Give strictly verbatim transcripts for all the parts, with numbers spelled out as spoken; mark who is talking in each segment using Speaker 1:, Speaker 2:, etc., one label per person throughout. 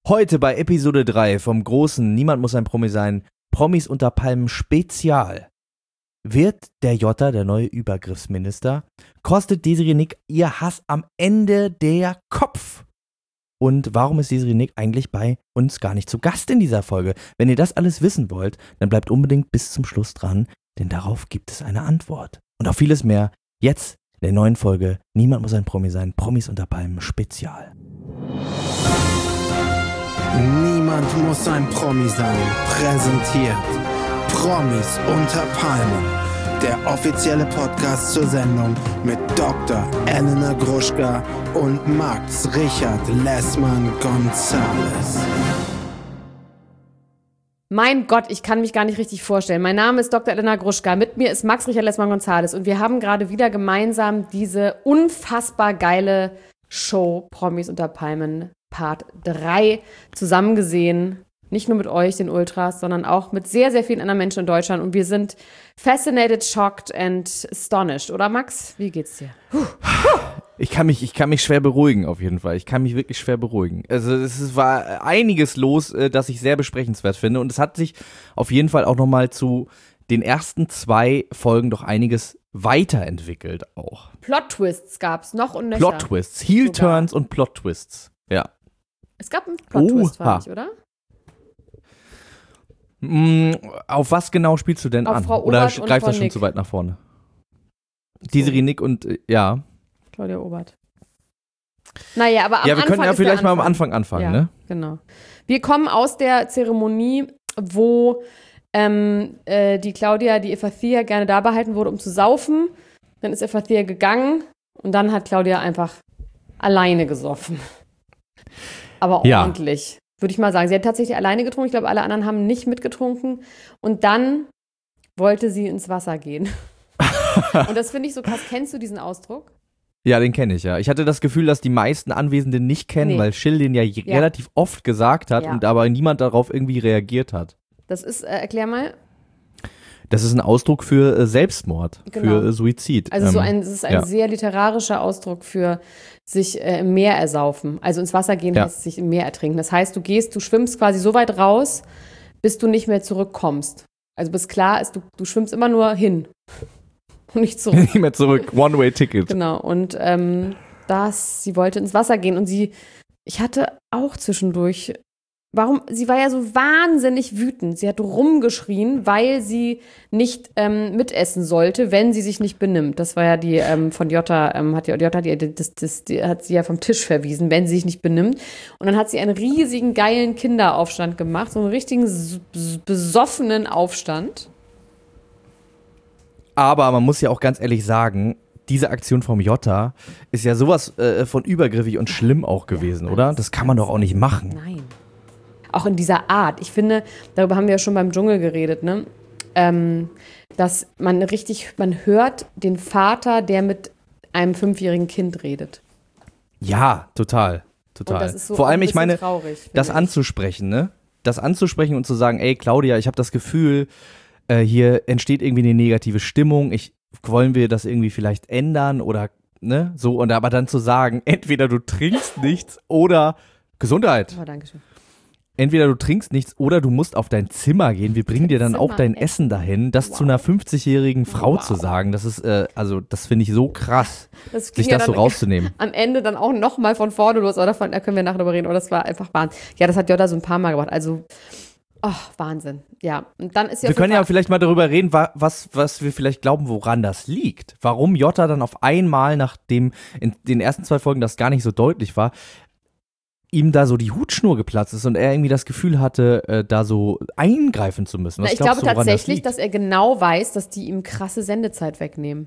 Speaker 1: Heute bei Episode drei vom großen Niemand muss ein Promi sein, Promis unter Palmen Spezial. Wird der Jotta der neue Übergriffsminister? Kostet Desiree Nick ihr Hass am Ende der Kopf? Und warum ist Desiree Nick eigentlich bei uns gar nicht zu Gast in dieser Folge? Wenn ihr das alles wissen wollt, dann bleibt unbedingt bis zum Schluss dran, denn darauf gibt es eine Antwort. Und auf vieles mehr jetzt in der neuen Folge Niemand muss ein Promi sein, Promis unter Palmen Spezial.
Speaker 2: Niemand muss ein Promi sein. Präsentiert Promis unter Palmen. Der offizielle Podcast zur Sendung mit Doktor Elena Gruschka und Max Richard Lessmann-Gonzales.
Speaker 3: Mein Gott, ich kann mich gar nicht richtig vorstellen. Mein Name ist Doktor Elena Gruschka, mit mir ist Max Richard Lessmann-Gonzales und wir haben gerade wieder gemeinsam diese unfassbar geile Show Promis unter Palmen Part drei zusammen gesehen. Nicht nur mit euch, den Ultras, sondern auch mit sehr, sehr vielen anderen Menschen in Deutschland. Und wir sind fascinated, shocked and astonished. Oder Max? Wie geht's dir? Puh.
Speaker 1: Ich kann mich, ich kann mich schwer beruhigen, auf jeden Fall. Ich kann mich wirklich schwer beruhigen. Also es war einiges los, das ich sehr besprechenswert finde. Und es hat sich auf jeden Fall auch nochmal zu den ersten zwei Folgen doch einiges weiterentwickelt auch.
Speaker 3: Plot-Twists gab's noch und nöcher.
Speaker 1: Plot-Twists, Heel-Turns und Plot-Twists. Ja.
Speaker 3: Es gab einen Plot-Twist,
Speaker 1: Oha.
Speaker 3: fand ich, oder?
Speaker 1: Mm, auf was genau spielst du denn
Speaker 3: Auf
Speaker 1: an?
Speaker 3: Frau
Speaker 1: Oder
Speaker 3: Obert und
Speaker 1: greift
Speaker 3: Frau
Speaker 1: das schon
Speaker 3: Nick.
Speaker 1: zu weit nach vorne? Desiree Nick und, äh, ja.
Speaker 3: Claudia Obert. Naja, aber am
Speaker 1: Ja, wir
Speaker 3: Anfang
Speaker 1: können ja
Speaker 3: ist der
Speaker 1: vielleicht mal am
Speaker 3: Anfang.
Speaker 1: Anfang anfangen,
Speaker 3: Ja,
Speaker 1: ne?
Speaker 3: genau. Wir kommen aus der Zeremonie, wo ähm, äh, die Claudia, die Efathia gerne da behalten wurde, um zu saufen. Dann ist Efathia gegangen und dann hat Claudia einfach alleine gesoffen. Aber
Speaker 1: Ja.
Speaker 3: ordentlich, würde ich mal sagen. Sie hat tatsächlich alleine getrunken. Ich glaube, alle anderen haben nicht mitgetrunken. Und dann wollte sie ins Wasser gehen. Und das finde ich so krass. Kennst du diesen Ausdruck?
Speaker 1: Ja, den kenne ich, ja. Ich hatte das Gefühl, dass die meisten Anwesenden nicht kennen,
Speaker 3: Nee.
Speaker 1: weil Schill den ja, j-
Speaker 3: Ja.
Speaker 1: relativ oft gesagt hat
Speaker 3: Ja.
Speaker 1: und aber niemand darauf irgendwie reagiert hat.
Speaker 3: Das ist, äh, erklär mal.
Speaker 1: Das ist ein Ausdruck für äh, Selbstmord,
Speaker 3: Genau.
Speaker 1: für äh, Suizid.
Speaker 3: Also so
Speaker 1: Ähm,
Speaker 3: ein, es ist ein
Speaker 1: ja.
Speaker 3: sehr literarischer Ausdruck für sich äh, im Meer ersaufen. Also ins Wasser gehen
Speaker 1: Ja.
Speaker 3: heißt sich im Meer ertrinken. Das heißt, du gehst, du schwimmst quasi so weit raus, bis du nicht mehr zurückkommst. Also bis klar ist, du, du schwimmst immer nur hin und nicht zurück.
Speaker 1: Nicht mehr zurück, One-Way-Ticket.
Speaker 3: Genau. Und ähm, das, sie wollte ins Wasser gehen und sie, ich hatte auch zwischendurch, warum, sie war ja so wahnsinnig wütend. Sie hat rumgeschrien, weil sie nicht ähm, mitessen sollte, wenn sie sich nicht benimmt. Das war ja die ähm, von Jotta, ähm, hat die, Jotta die, das, das, die hat sie ja vom Tisch verwiesen, wenn sie sich nicht benimmt. Und dann hat sie einen riesigen, geilen Kinderaufstand gemacht, so einen richtigen s- s- besoffenen Aufstand.
Speaker 1: Aber man muss ja auch ganz ehrlich sagen, diese Aktion vom Jotta ist ja sowas äh, von übergriffig und schlimm auch gewesen,
Speaker 3: Ja,
Speaker 1: oder?
Speaker 3: ganz,
Speaker 1: Das kann man doch auch nicht machen.
Speaker 3: Nein. Auch in dieser Art. Ich finde, darüber haben wir ja schon beim Dschungel geredet, ne? Ähm, dass man richtig, man hört den Vater, der mit einem fünfjährigen Kind redet.
Speaker 1: Ja, total. Total.
Speaker 3: Und das ist so
Speaker 1: Vor
Speaker 3: auch
Speaker 1: allem,
Speaker 3: ein
Speaker 1: ich
Speaker 3: bisschen
Speaker 1: meine,
Speaker 3: traurig, finde
Speaker 1: das
Speaker 3: ich.
Speaker 1: anzusprechen, ne? Das anzusprechen und zu sagen, ey Claudia, ich habe das Gefühl, äh, hier entsteht irgendwie eine negative Stimmung. Ich, wollen wir das irgendwie vielleicht ändern oder, ne? So, und aber dann zu sagen, entweder du trinkst nichts oder Gesundheit.
Speaker 3: Oh, danke schön.
Speaker 1: Entweder du trinkst nichts oder du musst auf dein Zimmer gehen. Wir bringen dir dann auch
Speaker 3: Zimmer
Speaker 1: dein
Speaker 3: essen.
Speaker 1: Essen dahin. Das
Speaker 3: Wow.
Speaker 1: zu einer fünfzigjährigen Frau
Speaker 3: Wow.
Speaker 1: zu sagen, das ist, äh, also das finde ich so krass,
Speaker 3: Das ging
Speaker 1: sich
Speaker 3: ja
Speaker 1: das so
Speaker 3: dann
Speaker 1: rauszunehmen.
Speaker 3: am Ende dann auch nochmal von vorne los, oder von, da können wir nachher drüber reden, oder das war einfach Wahnsinn. Ja, das hat Jotta so ein paar Mal gemacht, also, oh, Wahnsinn. Ja, und dann ist sie
Speaker 1: Wir
Speaker 3: auf
Speaker 1: können
Speaker 3: jeden
Speaker 1: ja
Speaker 3: Fall-
Speaker 1: vielleicht mal darüber reden, wa- was, was wir vielleicht glauben, woran das liegt. Warum Jotta dann auf einmal, nachdem in den ersten zwei Folgen das gar nicht so deutlich war, ihm da so die Hutschnur geplatzt ist und er irgendwie das Gefühl hatte, äh, da so eingreifen zu müssen. Was
Speaker 3: Na, ich
Speaker 1: glaubst
Speaker 3: glaube
Speaker 1: du, woran
Speaker 3: tatsächlich,
Speaker 1: das
Speaker 3: dass er genau weiß, dass die ihm krasse Sendezeit wegnehmen.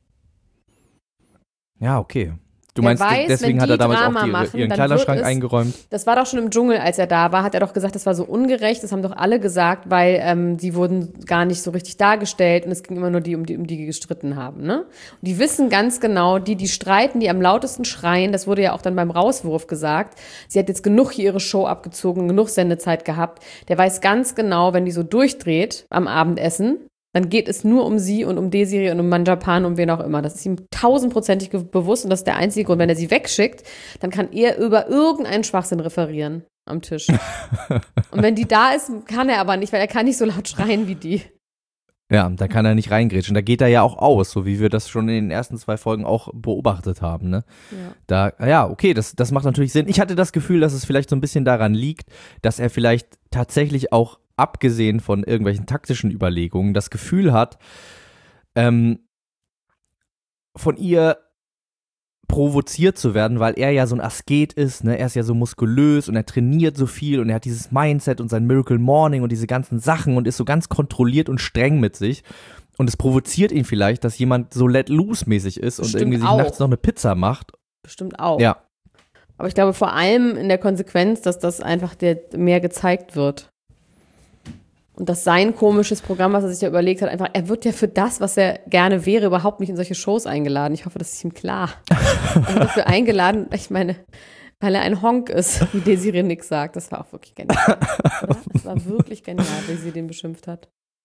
Speaker 1: liegt? Ja, okay. Du
Speaker 3: Er
Speaker 1: meinst,
Speaker 3: weiß,
Speaker 1: deswegen
Speaker 3: wenn
Speaker 1: hat er
Speaker 3: die
Speaker 1: damals
Speaker 3: Drama
Speaker 1: auch die,
Speaker 3: machen,
Speaker 1: ihren
Speaker 3: dann
Speaker 1: Kleiderschrank
Speaker 3: wird es-
Speaker 1: eingeräumt.
Speaker 3: Das war doch schon im Dschungel, als er da war, hat er doch gesagt, das war so ungerecht, das haben doch alle gesagt, weil ähm, die wurden gar nicht so richtig dargestellt und es ging immer nur die, um die, um die gestritten haben, ne? Und die wissen ganz genau, die, die streiten, die am lautesten schreien, das wurde ja auch dann beim Rauswurf gesagt, sie hat jetzt genug hier ihre Show abgezogen, genug Sendezeit gehabt, der weiß ganz genau, wenn die so durchdreht am Abendessen, dann geht es nur um sie und um Desiree und um Manjapan und wen auch immer. Das ist ihm tausendprozentig ge- bewusst und das ist der einzige Grund. Wenn er sie wegschickt, dann kann er über irgendeinen Schwachsinn referieren. am Tisch. Und wenn die da ist, kann er aber nicht, weil er kann nicht so laut schreien wie die.
Speaker 1: Ja, da kann er nicht reingrätschen. Da geht er ja auch aus, so wie wir das schon in den ersten zwei Folgen auch beobachtet haben. Ne?
Speaker 3: Ja.
Speaker 1: Da, ja, okay, das, das macht natürlich Sinn. Ich hatte das Gefühl, dass es vielleicht so ein bisschen daran liegt, dass er vielleicht tatsächlich auch, abgesehen von irgendwelchen taktischen Überlegungen, das Gefühl hat, ähm, von ihr provoziert zu werden, weil er ja so ein Asket ist, ne? Er ist ja so muskulös und er trainiert so viel und er hat dieses Mindset und sein Miracle Morning und diese ganzen Sachen und ist so ganz kontrolliert und streng mit sich und es provoziert ihn vielleicht, dass jemand so let-loose-mäßig ist und
Speaker 3: Bestimmt
Speaker 1: irgendwie sich
Speaker 3: auch.
Speaker 1: nachts noch eine Pizza macht.
Speaker 3: Bestimmt auch.
Speaker 1: Ja.
Speaker 3: Aber ich glaube vor allem in der Konsequenz, dass das einfach der mehr gezeigt wird. Und dass sein komisches Programm, was er sich ja überlegt hat, einfach, er wird ja für das, was er gerne wäre, überhaupt nicht in solche Shows eingeladen. Ich hoffe, das ist ihm klar. Er wird dafür eingeladen, ich meine, weil er ein Honk ist, wie Desiree Nick sagt. Das war auch wirklich genial. Oder? Das war wirklich genial, wie sie den beschimpft hat.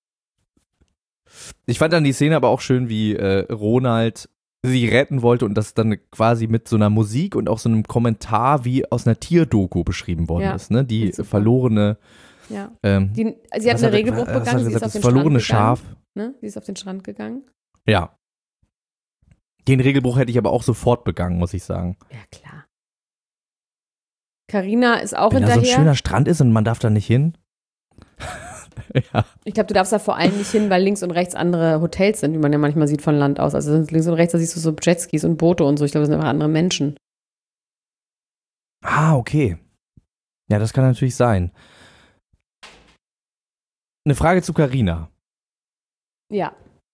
Speaker 1: Ich fand dann die Szene aber auch schön, wie äh, Ronald sie retten wollte und das dann quasi mit so einer Musik und auch so einem Kommentar wie aus einer Tierdoku beschrieben worden
Speaker 3: Ja,
Speaker 1: ist. Ne? Die
Speaker 3: super.
Speaker 1: verlorene
Speaker 3: Ja.
Speaker 1: ähm,
Speaker 3: Die, sie hat
Speaker 1: was
Speaker 3: einen
Speaker 1: er-
Speaker 3: Regelbruch
Speaker 1: was hat er
Speaker 3: begangen, sie ist
Speaker 1: gesagt?
Speaker 3: auf
Speaker 1: Das
Speaker 3: den
Speaker 1: verlorene
Speaker 3: Strand
Speaker 1: Schaf.
Speaker 3: gegangen. Ne? Sie ist auf den Strand gegangen.
Speaker 1: Ja. Den Regelbruch hätte ich aber auch sofort begangen, muss ich sagen.
Speaker 3: Ja, klar. Carina ist auch
Speaker 1: Wenn da so ein
Speaker 3: hinterher.
Speaker 1: schöner Strand ist und man darf da nicht hin. ja.
Speaker 3: Ich glaube, du darfst da vor allem nicht hin, weil links und rechts andere Hotels sind, wie man ja manchmal sieht von Land aus. Also links und rechts, da siehst du so Jetskis und Boote und so. Ich glaube, das sind einfach andere Menschen.
Speaker 1: Ah, okay. Ja, das kann natürlich sein. Eine Frage zu Carina.
Speaker 3: Ja.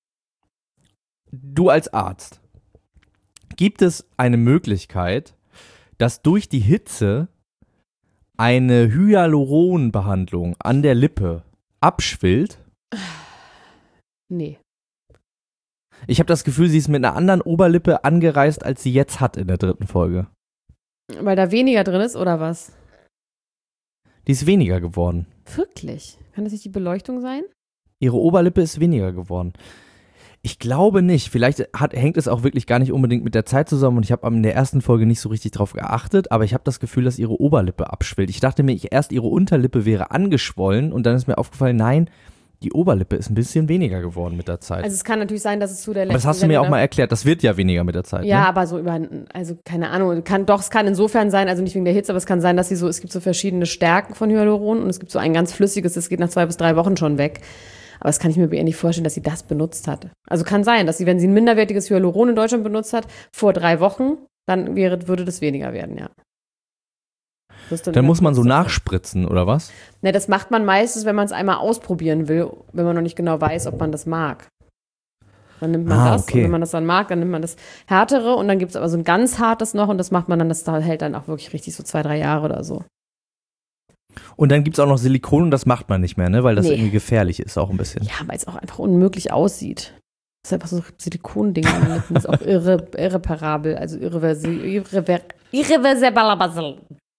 Speaker 1: Du als Arzt, gibt es eine Möglichkeit, dass durch die Hitze eine Hyaluronbehandlung an der Lippe abschwillt?
Speaker 3: Nee.
Speaker 1: Ich habe das Gefühl, sie ist mit einer anderen Oberlippe angereist, als sie jetzt hat in der dritten Folge.
Speaker 3: Weil da weniger drin ist, oder was?
Speaker 1: Die ist weniger geworden.
Speaker 3: Wirklich? Kann das nicht die Beleuchtung sein?
Speaker 1: Ihre Oberlippe ist weniger geworden. Ich glaube nicht. Vielleicht hat, hängt es auch wirklich gar nicht unbedingt mit der Zeit zusammen und ich habe in der ersten Folge nicht so richtig drauf geachtet, aber ich habe das Gefühl, dass ihre Oberlippe abschwillt. Ich dachte mir, ich, erst ihre Unterlippe wäre angeschwollen und dann ist mir aufgefallen, nein, die Oberlippe ist ein bisschen weniger geworden mit der Zeit.
Speaker 3: Also es kann natürlich sein, dass es zu der
Speaker 1: aber
Speaker 3: letzten
Speaker 1: das hast du mir auch
Speaker 3: Sendung-
Speaker 1: mal erklärt, das wird ja weniger mit der Zeit.
Speaker 3: Ja,
Speaker 1: ne?
Speaker 3: aber so über, also keine Ahnung, kann, doch, es kann insofern sein, also nicht wegen der Hitze, aber es kann sein, dass sie so, es gibt so verschiedene Stärken von Hyaluron und es gibt so ein ganz flüssiges, das geht nach zwei bis drei Wochen schon weg. Aber das kann ich mir bei ihr nicht vorstellen, dass sie das benutzt hat. Also kann sein, dass sie, wenn sie ein minderwertiges Hyaluron in Deutschland benutzt hat, vor drei Wochen, dann wäre, würde das weniger werden, ja. Das ist
Speaker 1: Dann muss man so
Speaker 3: ganz-
Speaker 1: nachspritzen, oder was?
Speaker 3: Ne, das macht man meistens, wenn man es einmal ausprobieren will, wenn man noch nicht genau weiß, ob man das mag. Dann nimmt man
Speaker 1: Ah,
Speaker 3: das
Speaker 1: okay.
Speaker 3: und wenn man das dann mag, dann nimmt man das härtere und dann gibt es aber so ein ganz hartes noch und das macht man dann, das hält dann auch wirklich richtig so zwei, drei Jahre oder so.
Speaker 1: Und dann gibt es auch noch Silikon und das macht man nicht mehr, ne? Weil das
Speaker 3: Nee.
Speaker 1: irgendwie gefährlich ist, auch ein bisschen.
Speaker 3: Ja, weil es auch einfach unmöglich aussieht. Das ist einfach so Silikonding an den Lippen. Das ist auch irre, irreparabel, also irreversibel. Irrever, irreversibel.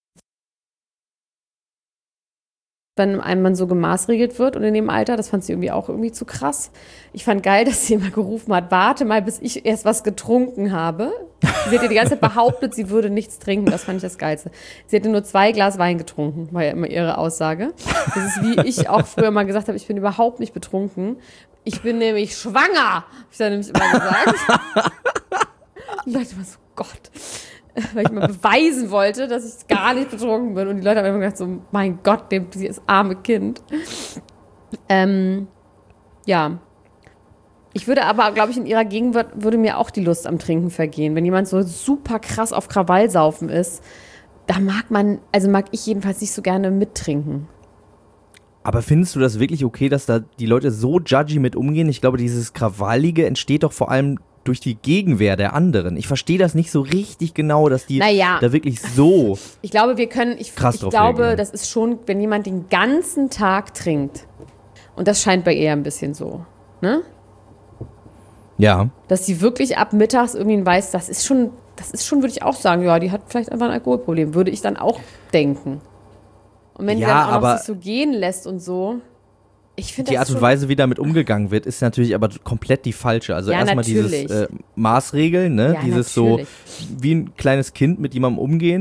Speaker 3: Wenn einem man so gemaßregelt wird und in dem Alter, das fand sie irgendwie auch irgendwie zu krass. Ich fand geil, dass sie immer gerufen hat, warte mal, bis ich erst was getrunken habe. Sie hat ja die ganze Zeit behauptet, sie würde nichts trinken, das fand ich das Geilste. Sie hätte nur zwei Glas Wein getrunken, war ja immer ihre Aussage. Das ist wie ich auch früher mal gesagt habe, ich bin überhaupt nicht betrunken. Ich bin nämlich schwanger, habe ich dann nämlich immer gesagt. Und die Leute immer so, Gott. Weil ich mal beweisen wollte, dass ich gar nicht betrunken bin. Und die Leute haben immer gedacht so, mein Gott, dem, dieses arme Kind. Ähm, ja. Ich würde aber, glaube ich, in ihrer Gegenwart würde mir auch die Lust am Trinken vergehen. Wenn jemand so super krass auf Krawallsaufen ist, da mag man, also mag ich jedenfalls nicht so gerne mittrinken.
Speaker 1: Aber findest du das wirklich okay, dass da die Leute so judgy mit umgehen? Ich glaube, dieses Krawallige entsteht doch vor allem durch die Gegenwehr der anderen. Ich verstehe das nicht so richtig genau, dass die
Speaker 3: Naja.
Speaker 1: da wirklich so
Speaker 3: Ich glaube, wir können, ich,
Speaker 1: Krass
Speaker 3: ich
Speaker 1: drauf
Speaker 3: glaube,
Speaker 1: reagieren.
Speaker 3: das ist schon, wenn jemand den ganzen Tag trinkt, und das scheint bei ihr ein bisschen so, ne?
Speaker 1: Ja.
Speaker 3: Dass sie wirklich ab mittags irgendwie weiß, das ist schon, das ist schon, würde ich auch sagen, ja, die hat vielleicht einfach ein Alkoholproblem, würde ich dann auch denken. Und wenn die
Speaker 1: Ja,
Speaker 3: dann auch noch
Speaker 1: aber
Speaker 3: sich so gehen lässt und so, ich finde
Speaker 1: Die
Speaker 3: das
Speaker 1: Art und
Speaker 3: schon,
Speaker 1: Weise, wie damit umgegangen wird, ist natürlich aber komplett die falsche. Also
Speaker 3: Ja,
Speaker 1: erstmal dieses
Speaker 3: natürlich.
Speaker 1: äh, Maßregeln, ne?
Speaker 3: Ja,
Speaker 1: dieses
Speaker 3: natürlich.
Speaker 1: so wie ein kleines Kind mit jemandem umgehen,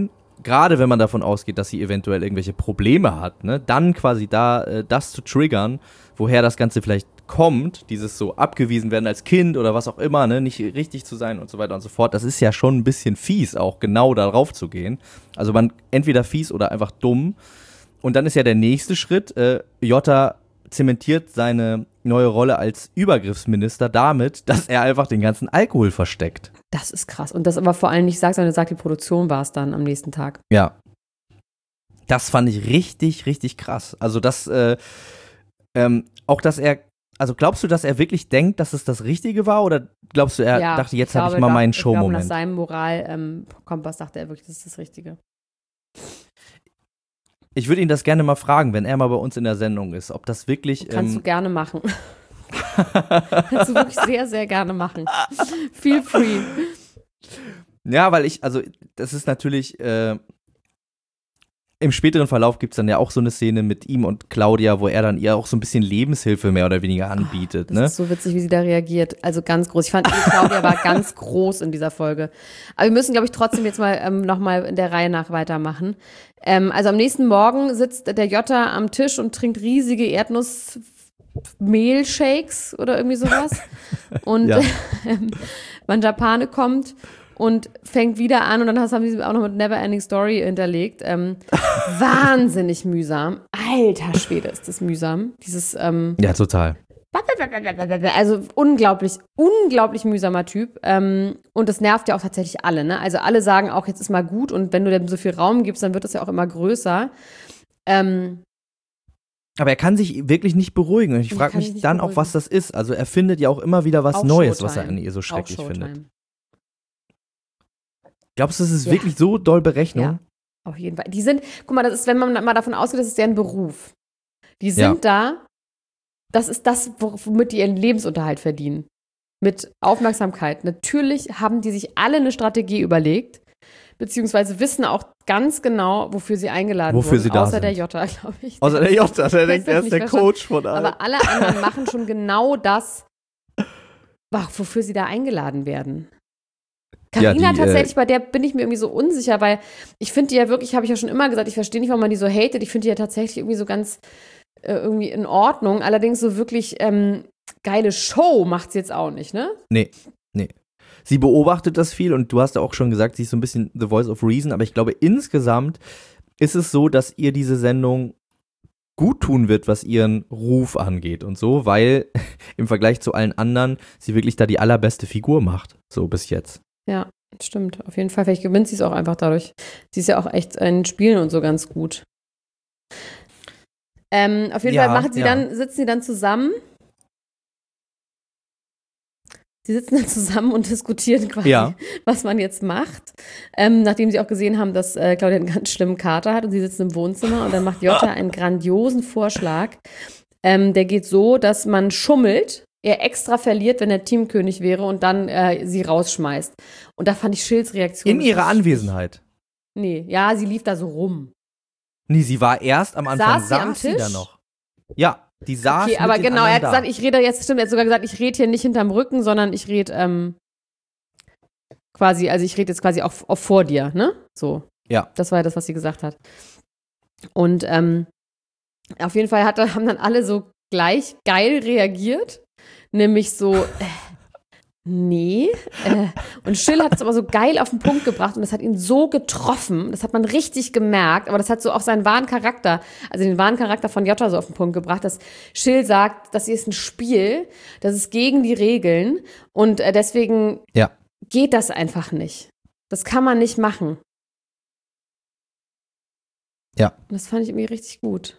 Speaker 1: gerade wenn man davon ausgeht, dass sie eventuell irgendwelche Probleme hat, ne, dann quasi da äh, das zu triggern, woher das Ganze vielleicht kommt, dieses so abgewiesen werden als Kind oder was auch immer, ne, nicht richtig zu sein und so weiter und so fort, das ist ja schon ein bisschen fies, auch genau darauf zu gehen. Also man entweder fies oder einfach dumm. Und dann ist ja der nächste Schritt, äh, Jota zementiert seine neue Rolle als Übergriffsminister damit, dass er einfach den ganzen Alkohol versteckt.
Speaker 3: Das ist krass. Und das aber vor allem nicht sagt, sondern sagt, die Produktion war es dann am nächsten Tag.
Speaker 1: Ja. Das fand ich richtig, richtig krass. Also das, äh, ähm, auch dass er, also glaubst du, dass er wirklich denkt, dass es das Richtige war? Oder glaubst du, er
Speaker 3: ja,
Speaker 1: dachte, jetzt
Speaker 3: ich
Speaker 1: habe ich
Speaker 3: glaube,
Speaker 1: mal meinen
Speaker 3: Ich glaube,
Speaker 1: Showmoment?
Speaker 3: nach seinem Moral-Kompass dachte er wirklich, das ist das Richtige.
Speaker 1: Ich würde ihn das gerne mal fragen, wenn er mal bei uns in der Sendung ist, ob das wirklich.
Speaker 3: Kannst
Speaker 1: ähm,
Speaker 3: du gerne machen. Kannst du wirklich sehr, sehr gerne machen. Feel free.
Speaker 1: Ja, weil ich, also das ist natürlich, äh, im späteren Verlauf gibt es dann ja auch so eine Szene mit ihm und Claudia, wo er dann ihr auch so ein bisschen Lebenshilfe mehr oder weniger anbietet.
Speaker 3: Das
Speaker 1: ne?
Speaker 3: ist so witzig, wie sie da reagiert. Also ganz groß. Ich fand, Claudia war ganz groß in dieser Folge. Aber wir müssen, glaube ich, trotzdem jetzt mal ähm, nochmal in der Reihe nach weitermachen. Ähm, also am nächsten Morgen sitzt der Jota am Tisch und trinkt riesige Erdnussmehlshakes oder irgendwie sowas. Und
Speaker 1: Ja.
Speaker 3: ähm, Manjapane kommt und fängt wieder an und dann haben sie auch noch mit Neverending Story hinterlegt. Ähm, wahnsinnig mühsam. Alter Schwede, ist das mühsam. Dieses, ähm,
Speaker 1: Ja, total.
Speaker 3: also unglaublich, unglaublich mühsamer Typ. Ähm, und das nervt ja auch tatsächlich alle, ne? Also alle sagen auch, jetzt ist mal gut und wenn du dem so viel Raum gibst, dann wird das ja auch immer größer. Ähm,
Speaker 1: Aber er kann sich wirklich nicht beruhigen. Und ich
Speaker 3: Er
Speaker 1: frage
Speaker 3: kann
Speaker 1: mich
Speaker 3: sich nicht
Speaker 1: dann auch,
Speaker 3: beruhigen.
Speaker 1: was das ist. Also er findet ja auch immer wieder was
Speaker 3: auch
Speaker 1: Neues,
Speaker 3: Showtime.
Speaker 1: was er an ihr so schrecklich
Speaker 3: auch
Speaker 1: findet.
Speaker 3: Showtime.
Speaker 1: Glaubst du, das ist
Speaker 3: Ja.
Speaker 1: wirklich so doll Berechnung?
Speaker 3: Ja. Auf jeden Fall. Die sind, guck mal, das ist, wenn man mal davon ausgeht, das ist deren Beruf. Die sind da, das ist das, womit die ihren Lebensunterhalt verdienen. Mit Aufmerksamkeit. Natürlich haben die sich alle eine Strategie überlegt, beziehungsweise wissen auch ganz genau, wofür sie eingeladen
Speaker 1: Wofür
Speaker 3: wurden.
Speaker 1: sie da
Speaker 3: Außer
Speaker 1: sind.
Speaker 3: der Jota, glaube ich.
Speaker 1: Außer der Jota, der denkt,
Speaker 3: das
Speaker 1: er ist
Speaker 3: nicht
Speaker 1: der
Speaker 3: verstanden.
Speaker 1: Coach von allen.
Speaker 3: Aber alle anderen machen schon genau das, wofür sie da eingeladen werden.
Speaker 1: Ja,
Speaker 3: Carina
Speaker 1: die,
Speaker 3: tatsächlich,
Speaker 1: äh,
Speaker 3: bei der bin ich mir irgendwie so unsicher, weil ich finde die ja wirklich, habe ich ja schon immer gesagt, ich verstehe nicht, warum man die so hatet. Ich finde die ja tatsächlich irgendwie so ganz äh, irgendwie in Ordnung. Allerdings so wirklich ähm, geile Show macht sie jetzt auch nicht, ne?
Speaker 1: Nee, nee. Sie beobachtet das viel und du hast ja auch schon gesagt, sie ist so ein bisschen the voice of reason, aber ich glaube, insgesamt ist es so, dass ihr diese Sendung gut tun wird, was ihren Ruf angeht und so, weil im Vergleich zu allen anderen sie wirklich da die allerbeste Figur macht, so bis jetzt.
Speaker 3: Ja, stimmt. Auf jeden Fall. Vielleicht gewinnt sie es auch einfach dadurch. Sie ist ja auch echt in Spielen und so ganz gut. Ähm, auf jeden
Speaker 1: Ja,
Speaker 3: Fall machen sie
Speaker 1: ja.
Speaker 3: dann, sitzen sie dann zusammen. Sie sitzen dann zusammen und diskutieren quasi,
Speaker 1: Ja.
Speaker 3: was man jetzt macht. Ähm, nachdem sie auch gesehen haben, dass äh, Claudia einen ganz schlimmen Kater hat und sie sitzen im Wohnzimmer und dann macht Jota einen grandiosen Vorschlag. Ähm, der geht so, dass man schummelt, er extra verliert, wenn er Teamkönig wäre und dann äh, sie rausschmeißt. Und da fand ich Schills Reaktion.
Speaker 1: In ihrer Anwesenheit.
Speaker 3: Nee, ja, sie lief da so rum.
Speaker 1: Nee, sie war erst am Anfang,
Speaker 3: Saß sie am
Speaker 1: saß sie da
Speaker 3: Tisch?
Speaker 1: noch. Ja, die saß
Speaker 3: Okay,
Speaker 1: mit
Speaker 3: aber
Speaker 1: den
Speaker 3: genau, er hat
Speaker 1: anderen
Speaker 3: gesagt, ich rede jetzt, stimmt, er hat sogar gesagt, ich rede hier nicht hinterm Rücken, sondern ich rede ähm, quasi, also ich rede jetzt quasi auch, auch vor dir, ne? So.
Speaker 1: Ja.
Speaker 3: Das war ja das, was sie gesagt hat. Und ähm, auf jeden Fall hat, haben dann alle so gleich geil reagiert. Nämlich so, äh, nee. Äh, und Schill hat es aber so geil auf den Punkt gebracht und das hat ihn so getroffen. Das hat man richtig gemerkt, aber das hat so auch seinen wahren Charakter, also den wahren Charakter von Jota so auf den Punkt gebracht, dass Schill sagt, das hier ist ein Spiel, das ist gegen die Regeln und äh, deswegen
Speaker 1: Ja.
Speaker 3: geht das einfach nicht. Das kann man nicht machen.
Speaker 1: Ja.
Speaker 3: Und das fand ich irgendwie richtig gut.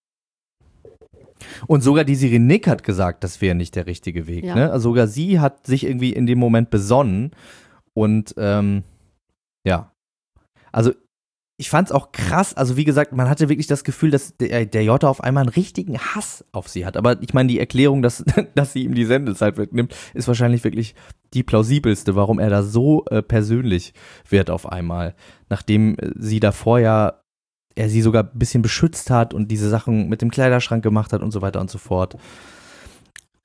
Speaker 1: Und sogar die Sirenik hat gesagt, das wäre nicht der richtige Weg.
Speaker 3: Ja.
Speaker 1: Ne? Also sogar sie hat sich irgendwie in dem Moment besonnen. Und ähm, ja. Also ich fand es auch krass. Also wie gesagt, man hatte wirklich das Gefühl, dass der, der Jota auf einmal einen richtigen Hass auf sie hat. Aber ich meine, die Erklärung, dass, dass sie ihm die Sendezeit wegnimmt, ist wahrscheinlich wirklich die plausibelste, warum er da so äh, persönlich wird auf einmal. Nachdem äh, sie davor ja er sie sogar ein bisschen beschützt hat und diese Sachen mit dem Kleiderschrank gemacht hat und so weiter und so fort.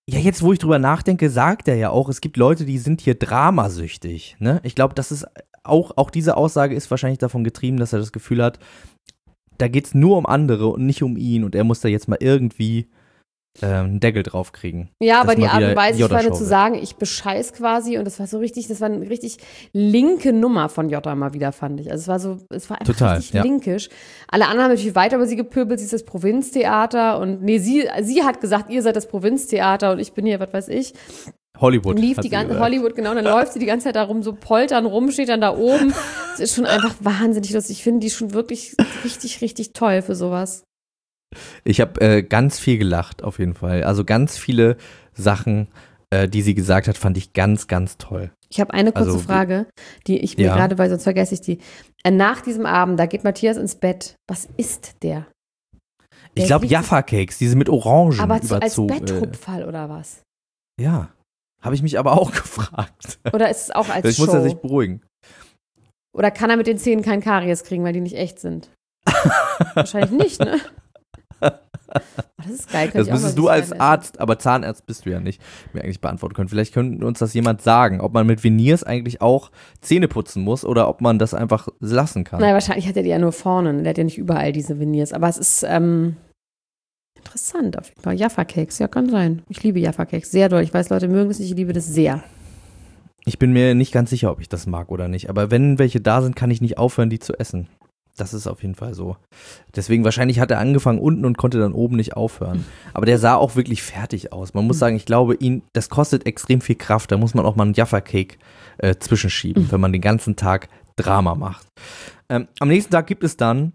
Speaker 1: Ja, jetzt, wo ich drüber nachdenke, sagt er ja auch, es gibt Leute, die sind hier dramasüchtig. Ne? Ich glaube, das ist auch, auch diese Aussage ist wahrscheinlich davon getrieben, dass er das Gefühl hat, da geht es nur um andere und nicht um ihn und er muss da jetzt mal irgendwie äh, einen Deckel drauf kriegen.
Speaker 3: Ja, aber die Art und Weise, ich
Speaker 1: Jota
Speaker 3: meine
Speaker 1: Show
Speaker 3: zu
Speaker 1: wird.
Speaker 3: sagen, ich bescheiß quasi und das war so richtig, das war eine richtig linke Nummer von Jota mal wieder, fand ich. Also es war so, es war einfach
Speaker 1: Total,
Speaker 3: richtig
Speaker 1: ja.
Speaker 3: linkisch. Alle anderen haben natürlich weiter über sie gepöbelt, sie ist das Provinztheater und nee, sie, sie hat gesagt, ihr seid das Provinztheater und ich bin hier, was weiß ich.
Speaker 1: Hollywood.
Speaker 3: Lief
Speaker 1: hat
Speaker 3: die
Speaker 1: sie
Speaker 3: ganze
Speaker 1: gesagt.
Speaker 3: Hollywood, genau, und dann läuft sie die ganze Zeit da rum, so poltern rum, steht dann da oben. Es ist schon einfach wahnsinnig lustig. Ich finde die schon wirklich richtig, richtig toll für sowas.
Speaker 1: Ich habe äh, ganz viel gelacht, auf jeden Fall. Also ganz viele Sachen, äh, die sie gesagt hat, fand ich ganz, ganz toll.
Speaker 3: Ich habe eine kurze
Speaker 1: Also,
Speaker 3: Frage, die ich mir
Speaker 1: ja.
Speaker 3: gerade, weil sonst vergesse ich die. Äh, Nach diesem Abend, da geht Matthias ins Bett. Was isst der?
Speaker 1: Ich
Speaker 3: Der
Speaker 1: glaube
Speaker 3: liegt-
Speaker 1: Jaffa-Cakes, diese mit Orangen
Speaker 3: Aber zu, als
Speaker 1: überzogen.
Speaker 3: Betthupferl oder was?
Speaker 1: Äh, ja, habe ich mich aber auch gefragt.
Speaker 3: Oder ist es auch als
Speaker 1: Vielleicht
Speaker 3: Show?
Speaker 1: muss er sich beruhigen.
Speaker 3: Oder kann er mit den Zähnen kein Karies kriegen, weil die nicht echt sind? Wahrscheinlich nicht, ne? Oh, das ist geil. könnte
Speaker 1: Das
Speaker 3: ich auch mal
Speaker 1: müsstest du
Speaker 3: so
Speaker 1: als
Speaker 3: essen.
Speaker 1: Arzt, aber Zahnarzt bist du ja nicht, mir eigentlich beantworten können. Vielleicht könnte uns das jemand sagen, ob man mit Veneers eigentlich auch Zähne putzen muss oder ob man das einfach lassen kann.
Speaker 3: Nein, wahrscheinlich hat er die ja nur vorne. Der hat ja nicht überall diese Veneers. Aber es ist ähm, interessant auf jeden Fall. Jaffa-Cakes, ja, kann sein. Ich liebe Jaffa-Cakes sehr doll. Ich weiß, Leute mögen es nicht, ich liebe das sehr.
Speaker 1: Ich bin mir nicht ganz sicher, ob ich das mag oder nicht. Aber wenn welche da sind, kann ich nicht aufhören, die zu essen. Das ist auf jeden Fall so. Deswegen wahrscheinlich hat er angefangen unten und konnte dann oben nicht aufhören. Aber der sah auch wirklich fertig aus. Man muss sagen, ich glaube, ihn, das kostet extrem viel Kraft. Da muss man auch mal einen Jaffa-Cake äh, zwischenschieben, wenn man den ganzen Tag Drama macht. Ähm, am nächsten Tag gibt es dann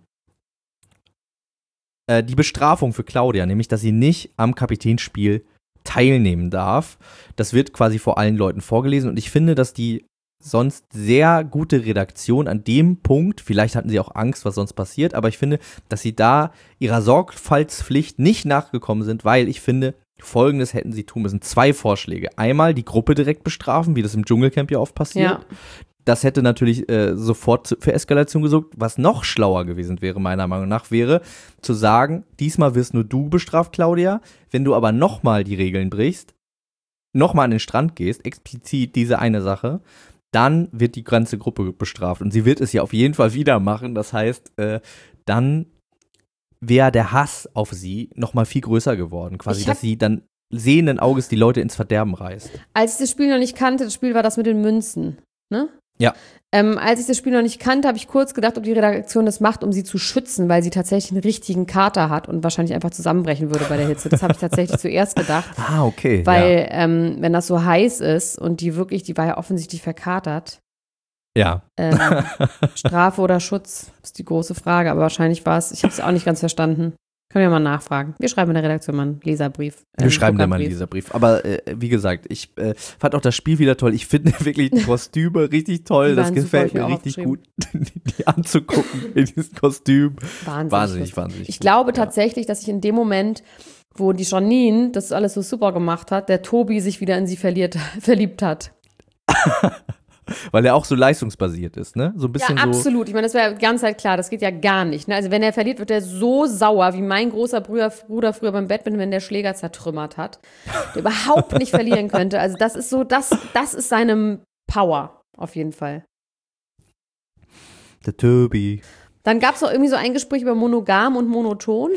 Speaker 1: äh, die Bestrafung für Claudia, nämlich, dass sie nicht am Kapitänsspiel teilnehmen darf. Das wird quasi vor allen Leuten vorgelesen und ich finde, dass die sonst sehr gute Redaktion an dem Punkt, vielleicht hatten sie auch Angst, was sonst passiert, aber ich finde, dass sie da ihrer Sorgfaltspflicht nicht nachgekommen sind, weil ich finde, Folgendes hätten sie tun müssen. Zwei Vorschläge. Einmal die Gruppe direkt bestrafen, wie das im Dschungelcamp ja oft passiert.
Speaker 3: Ja.
Speaker 1: Das hätte natürlich äh, sofort zu, für Eskalation gesorgt. Was noch schlauer gewesen wäre, meiner Meinung nach, wäre zu sagen, diesmal wirst nur du bestraft, Claudia. Wenn du aber nochmal die Regeln brichst, nochmal an den Strand gehst, explizit diese eine Sache, dann wird die ganze Gruppe bestraft. Und sie wird es ja auf jeden Fall wieder machen. Das heißt, äh, dann wäre der Hass auf sie nochmal viel größer geworden. Quasi,
Speaker 3: Ich hab-
Speaker 1: dass sie dann sehenden Auges die Leute ins Verderben reißt.
Speaker 3: Als ich das Spiel noch nicht kannte, das Spiel war das mit den Münzen, ne?
Speaker 1: Ja.
Speaker 3: Ähm, als ich das Spiel noch nicht kannte, habe ich kurz gedacht, ob die Redaktion das macht, um sie zu schützen, weil sie tatsächlich einen richtigen Kater hat und wahrscheinlich einfach zusammenbrechen würde bei der Hitze. Das habe ich tatsächlich zuerst gedacht,
Speaker 1: Ah, okay.
Speaker 3: weil ähm, wenn das so heiß ist und die wirklich, die war ja offensichtlich verkatert,
Speaker 1: Ja.
Speaker 3: ähm, Strafe oder Schutz, ist die große Frage, aber wahrscheinlich war es, ich habe es auch nicht ganz verstanden. Können wir mal nachfragen. Wir schreiben in der Redaktion mal einen Leserbrief.
Speaker 1: Wir
Speaker 3: einen
Speaker 1: schreiben da mal
Speaker 3: Druckerbrief.
Speaker 1: dieser Brief. Aber äh, wie gesagt, ich äh, fand auch das Spiel wieder toll. Ich finde wirklich die Kostüme richtig toll.
Speaker 3: Die
Speaker 1: Das
Speaker 3: waren super,
Speaker 1: gefällt
Speaker 3: hab ich
Speaker 1: mir
Speaker 3: mir auch
Speaker 1: richtig gut, die anzugucken in diesem Kostüm.
Speaker 3: Wahnsinnig,
Speaker 1: Wahnsinnig,
Speaker 3: lustig.
Speaker 1: wahnsinnig.
Speaker 3: Ich
Speaker 1: gut.
Speaker 3: glaube tatsächlich, dass ich in dem Moment, wo die Janine das alles so super gemacht hat, der Tobi sich wieder in sie verliert, verliebt hat.
Speaker 1: Weil er auch so leistungsbasiert ist, ne? So ein
Speaker 3: Ja,
Speaker 1: bisschen so.
Speaker 3: absolut. Ich meine, das wäre ganz halt klar. Das geht ja gar nicht. Ne? Also wenn er verliert, wird er so sauer, wie mein großer Bruder, Bruder früher beim Badminton, wenn der Schläger zertrümmert hat. Der überhaupt nicht verlieren könnte. Also das ist so, das, das ist seine Power. Auf jeden Fall.
Speaker 1: Der Tobi.
Speaker 3: Dann gab es auch irgendwie so ein Gespräch über monogam und monoton.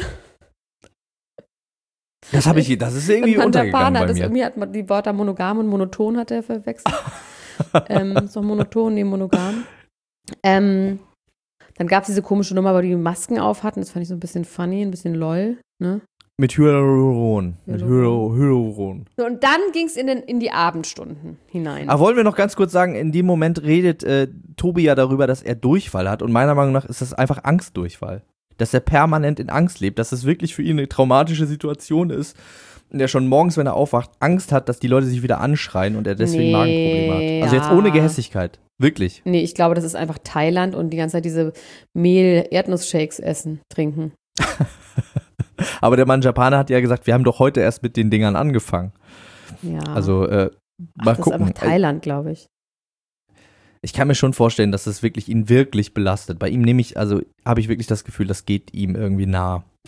Speaker 1: Das habe ich, das ist irgendwie
Speaker 3: Und
Speaker 1: untergegangen
Speaker 3: Japaner,
Speaker 1: bei
Speaker 3: das
Speaker 1: mir.
Speaker 3: irgendwie hat man die Wörter monogam und monoton hat er verwechselt. ähm, ist doch monoton, nee, monogam. Ähm, dann gab es diese komische Nummer, wo die Masken auf hatten. Das fand ich so ein bisschen funny, ein bisschen lol. Ne?
Speaker 1: Mit Hyaluron. Mit
Speaker 3: Hyaluron.
Speaker 1: Hyaluron.
Speaker 3: So, und dann ging es in, den- in die Abendstunden hinein.
Speaker 1: Aber wollen wir noch ganz kurz sagen, in dem Moment redet äh, Tobi ja darüber, dass er Durchfall hat. Und meiner Meinung nach ist das einfach Angstdurchfall. Dass er permanent in Angst lebt, dass es wirklich für ihn eine traumatische Situation ist. Und er schon morgens, wenn er aufwacht, Angst hat, dass die Leute sich wieder anschreien und er deswegen
Speaker 3: Nee,
Speaker 1: Magenprobleme hat. Also jetzt
Speaker 3: ja.
Speaker 1: ohne Gehässigkeit. Wirklich.
Speaker 3: Nee, ich glaube, das ist einfach Thailand und die ganze Zeit diese Mehl-Erdnussshakes essen, trinken.
Speaker 1: Aber der Mann Japaner hat ja gesagt, wir haben doch heute erst mit den Dingern angefangen.
Speaker 3: Ja.
Speaker 1: Also äh,
Speaker 3: Ach,
Speaker 1: mal
Speaker 3: das
Speaker 1: gucken.
Speaker 3: ist einfach Thailand, glaube ich.
Speaker 1: Ich kann mir schon vorstellen, dass das wirklich ihn wirklich belastet. Bei ihm nehme ich, also habe ich wirklich das Gefühl, das geht ihm irgendwie nah.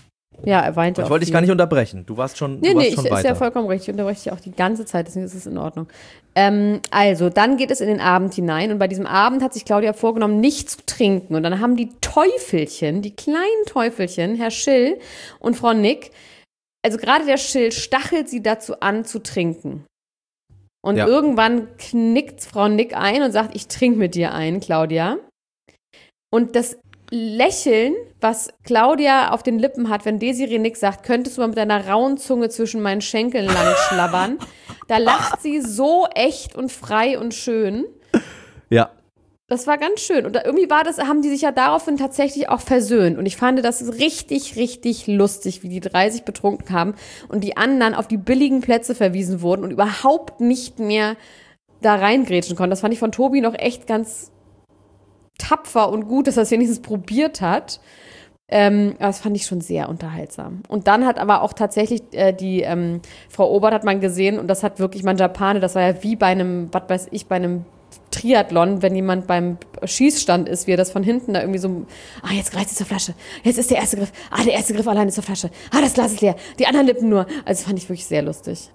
Speaker 3: Ja, er weint ja
Speaker 1: Ich
Speaker 3: auch
Speaker 1: wollte dich
Speaker 3: viel.
Speaker 1: gar nicht unterbrechen. Du warst schon,
Speaker 3: Nee,
Speaker 1: du warst
Speaker 3: nee,
Speaker 1: schon
Speaker 3: ich,
Speaker 1: weiter.
Speaker 3: ist ja vollkommen richtig. Ich unterbreche dich auch die ganze Zeit, deswegen ist es in Ordnung. Ähm, also, dann geht es in den Abend hinein und bei diesem Abend hat sich Claudia vorgenommen, nicht zu trinken. Und dann haben die Teufelchen, die kleinen Teufelchen, Herr Schill und Frau Nick, also gerade der Schill stachelt sie dazu an, zu trinken. Und
Speaker 1: Ja.
Speaker 3: irgendwann knickt Frau Nick ein und sagt, ich trinke mit dir ein, Claudia. Und das Lächeln, was Claudia auf den Lippen hat, wenn Desiree Nick sagt, könntest du mal mit deiner rauen Zunge zwischen meinen Schenkeln lang schlabbern, da lacht sie so echt und frei und schön.
Speaker 1: Ja.
Speaker 3: Das war ganz schön. Und da, irgendwie war das, haben die sich ja daraufhin tatsächlich auch versöhnt. Und ich fand das richtig, richtig lustig, wie die drei sich betrunken haben und die anderen auf die billigen Plätze verwiesen wurden und überhaupt nicht mehr da reingrätschen konnten. Das fand ich von Tobi noch echt ganz tapfer und gut, dass er es wenigstens probiert hat. Ähm, aber das fand ich schon sehr unterhaltsam. Und dann hat aber auch tatsächlich äh, die ähm, Frau Obert hat man gesehen und das hat wirklich man Japane, das war ja wie bei einem, was weiß ich, bei einem Triathlon, wenn jemand beim Schießstand ist, wie er das von hinten da irgendwie so, ah, jetzt greift sie zur Flasche, jetzt ist der erste Griff, ah, der erste Griff alleine zur Flasche, ah, das Glas ist leer, die anderen Lippen nur. Also das fand ich wirklich sehr lustig.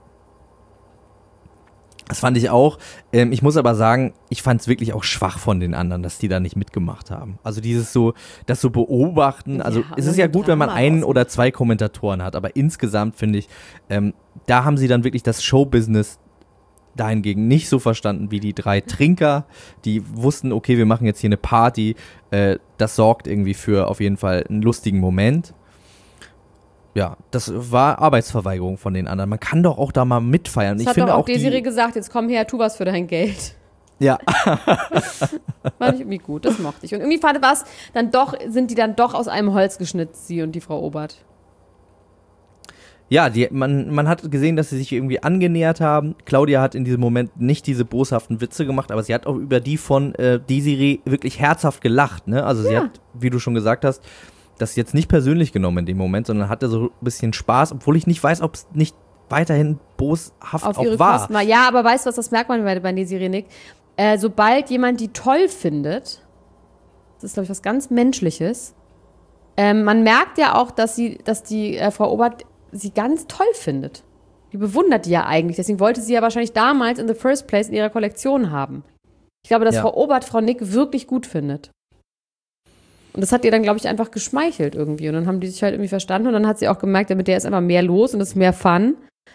Speaker 1: Das fand ich auch. Ähm, ich muss aber sagen, ich fand es wirklich auch schwach von den anderen, dass die da nicht mitgemacht haben. Also dieses so, das so beobachten. Also
Speaker 3: Ja,
Speaker 1: es ist ja gut, wenn man
Speaker 3: Drama
Speaker 1: einen
Speaker 3: raus.
Speaker 1: oder zwei Kommentatoren hat, aber insgesamt finde ich, ähm, da haben sie dann wirklich das Showbusiness dahingegen nicht so verstanden wie die drei Trinker, die wussten, okay, wir machen jetzt hier eine Party. Äh, das sorgt irgendwie für auf jeden Fall einen lustigen Moment. Ja, das war Arbeitsverweigerung von den anderen. Man kann doch auch da mal mitfeiern.
Speaker 3: Das
Speaker 1: ich
Speaker 3: hat
Speaker 1: finde
Speaker 3: doch auch
Speaker 1: auch
Speaker 3: Desiree
Speaker 1: die,
Speaker 3: gesagt, jetzt komm her, tu was für dein Geld.
Speaker 1: ja,
Speaker 3: Fand ich irgendwie gut, das mochte ich. Und irgendwie fand was, dann doch, sind die dann doch aus einem Holz geschnitzt, sie und die Frau Obert.
Speaker 1: ja, die, man, man hat gesehen, dass sie sich irgendwie angenähert haben. Claudia hat in diesem Moment nicht diese boshaften Witze gemacht, aber sie hat auch über die von äh, Desiree wirklich herzhaft gelacht. Ne? Also sie
Speaker 3: Ja.
Speaker 1: hat, wie du schon gesagt hast, das jetzt nicht persönlich genommen in dem Moment, sondern hatte so ein bisschen Spaß, obwohl ich nicht weiß, ob es nicht weiterhin boshaft
Speaker 3: Auf
Speaker 1: auch
Speaker 3: ihre
Speaker 1: war.
Speaker 3: Kosten war. Ja, aber weißt du was, das merkt man bei, bei Desiree Nick. Äh, sobald jemand die toll findet, das ist, glaube ich, was ganz Menschliches, ähm, man merkt ja auch, dass sie, dass die äh, Frau Obert sie ganz toll findet. Die bewundert die ja eigentlich. Deswegen wollte sie ja wahrscheinlich damals in the first place in ihrer Kollektion haben. Ich glaube, dass
Speaker 1: Ja.
Speaker 3: Frau Obert Frau Nick wirklich gut findet. Und das hat ihr dann, glaube ich, einfach geschmeichelt irgendwie. Und dann haben die sich halt irgendwie verstanden. Und dann hat sie auch gemerkt, ja, mit der ist einfach mehr los und es ist mehr Fun.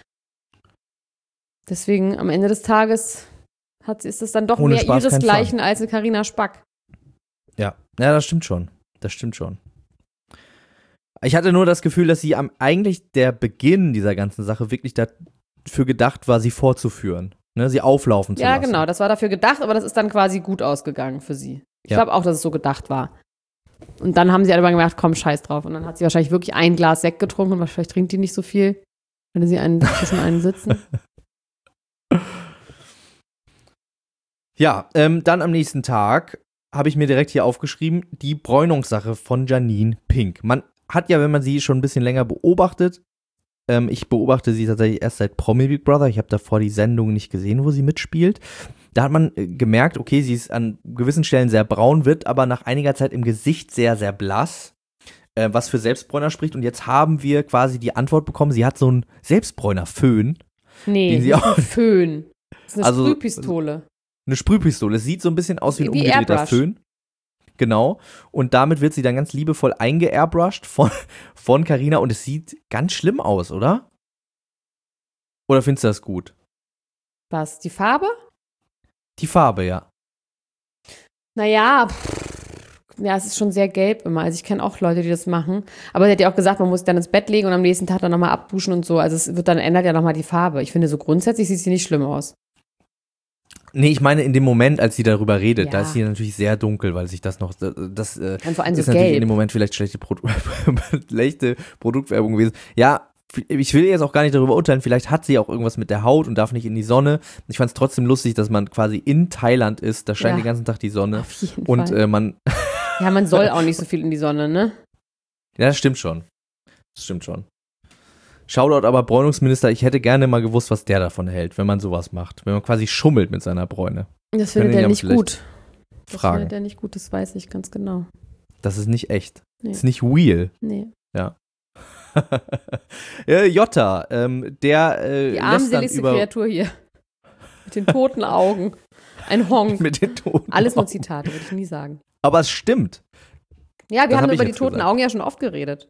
Speaker 3: Deswegen am Ende des Tages hat sie, ist das dann doch
Speaker 1: Ohne
Speaker 3: mehr
Speaker 1: Spaß kein
Speaker 3: ihresgleichen als eine Carina Spack.
Speaker 1: Ja, ja, das stimmt schon. Das stimmt schon. Ich hatte nur das Gefühl, dass sie am eigentlich der Beginn dieser ganzen Sache wirklich dafür gedacht war, sie vorzuführen, ne, sie auflaufen zu
Speaker 3: Ja,
Speaker 1: lassen.
Speaker 3: genau, das war dafür gedacht, aber das ist dann quasi gut ausgegangen für sie. Ich
Speaker 1: Ja.
Speaker 3: glaube auch, dass es so gedacht war. Und dann haben sie aber gemerkt, komm, scheiß drauf. Und dann hat sie wahrscheinlich wirklich ein Glas Sekt getrunken und vielleicht trinkt die nicht so viel, wenn sie einen zwischen einen sitzen.
Speaker 1: Ja, ähm, dann am nächsten Tag habe ich mir direkt hier aufgeschrieben, die Bräunungssache von Janine Pink. Man hat ja, wenn man sie schon ein bisschen länger beobachtet, ähm, ich beobachte sie tatsächlich erst seit Promi Big Brother, ich habe davor die Sendung nicht gesehen, wo sie mitspielt. Da hat man äh, gemerkt, okay, sie ist an gewissen Stellen sehr braun, wird aber nach einiger Zeit im Gesicht sehr, sehr blass, äh, was für Selbstbräuner spricht. Und jetzt haben wir quasi die Antwort bekommen, sie hat so einen Selbstbräuner-Föhn,
Speaker 3: Nee,
Speaker 1: Den sie
Speaker 3: nicht
Speaker 1: auch-
Speaker 3: ein Föhn. Das ist eine
Speaker 1: Also-
Speaker 3: Sprühpistole.
Speaker 1: eine Sprühpistole. Es sieht so ein bisschen aus wie ein
Speaker 3: Wie
Speaker 1: umgedrehter
Speaker 3: Airbrush.
Speaker 1: Föhn. Genau. Und damit wird sie dann ganz liebevoll eingeairbrushed von von Carina und es sieht ganz schlimm aus, oder? Oder findest du das gut?
Speaker 3: Was, die Farbe?
Speaker 1: Die Farbe, ja.
Speaker 3: Naja, pff, ja, es ist schon sehr gelb immer. Also ich kenne auch Leute, die das machen. Aber sie hat ja auch gesagt, man muss sich dann ins Bett legen und am nächsten Tag dann nochmal abduschen und so. Also es wird dann ändert ja nochmal die Farbe. Ich finde, so grundsätzlich sieht sie nicht schlimm aus.
Speaker 1: Nee, ich meine in dem Moment, als sie darüber redet,
Speaker 3: Ja.
Speaker 1: da ist sie natürlich sehr dunkel, weil sich das noch, das äh,
Speaker 3: Und vor allem so
Speaker 1: ist natürlich in
Speaker 3: gelb.
Speaker 1: dem Moment vielleicht schlechte, Produ schlechte Produktwerbung gewesen. Ja, ich will jetzt auch gar nicht darüber urteilen, vielleicht hat sie auch irgendwas mit der Haut und darf nicht in die Sonne. Ich fand es trotzdem lustig, dass man quasi in Thailand ist, da scheint
Speaker 3: Ja.
Speaker 1: den ganzen Tag die Sonne
Speaker 3: Auf jeden
Speaker 1: und
Speaker 3: Fall.
Speaker 1: äh, man,
Speaker 3: Ja, man soll auch nicht so viel in die Sonne, ne?
Speaker 1: ja, das stimmt schon. Das stimmt schon. Shoutout aber Bräunungsminister, ich hätte gerne mal gewusst, was der davon hält, wenn man sowas macht, wenn man quasi schummelt mit seiner Bräune.
Speaker 3: Das
Speaker 1: Können
Speaker 3: findet
Speaker 1: ihn
Speaker 3: er
Speaker 1: ja
Speaker 3: nicht
Speaker 1: vielleicht
Speaker 3: gut. Das
Speaker 1: fragen.
Speaker 3: findet er nicht gut, das weiß ich ganz genau.
Speaker 1: Das ist nicht echt.
Speaker 3: Nee.
Speaker 1: Das ist nicht real.
Speaker 3: Nee.
Speaker 1: Ja. ja, Jota, ähm, der äh,
Speaker 3: Die
Speaker 1: lässt dann
Speaker 3: armseligste
Speaker 1: über
Speaker 3: Kreatur hier. Mit den toten Augen. Ein Honk.
Speaker 1: mit den toten
Speaker 3: Alles nur
Speaker 1: Augen.
Speaker 3: Zitate, würde ich nie sagen.
Speaker 1: Aber es stimmt.
Speaker 3: Ja, wir
Speaker 1: Das
Speaker 3: haben
Speaker 1: hab ich
Speaker 3: über die
Speaker 1: jetzt
Speaker 3: toten
Speaker 1: gesagt.
Speaker 3: Augen ja schon oft geredet.